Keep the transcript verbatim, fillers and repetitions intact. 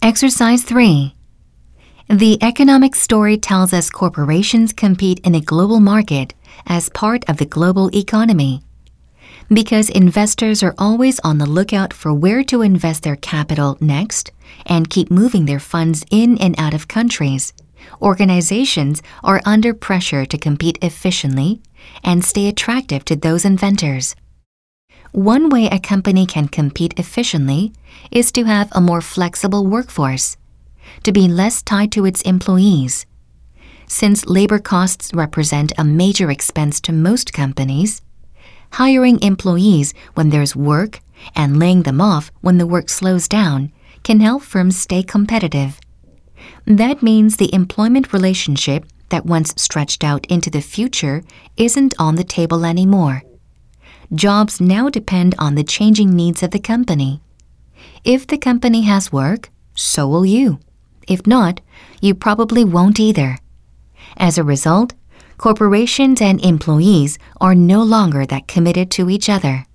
Exercise three. The economic story tells us corporations compete in a global market as part of the global economy. Because investors are always on the lookout for where to invest their capital next and keep moving their funds in and out of countries, organizations are under pressure to compete efficiently and stay attractive to those inventors. One way a company can compete efficiently is to have a more flexible workforce, to be less tied to its employees. Since labor costs represent a major expense to most companies, hiring employees when there's work and laying them off when the work slows down can help firms stay competitive. That means the employment relationship that once stretched out into the future isn't on the table anymore. Jobs now depend on the changing needs of the company. If the company has work, so will you. If not, you probably won't either. As a result, corporations and employees are no longer that committed to each other.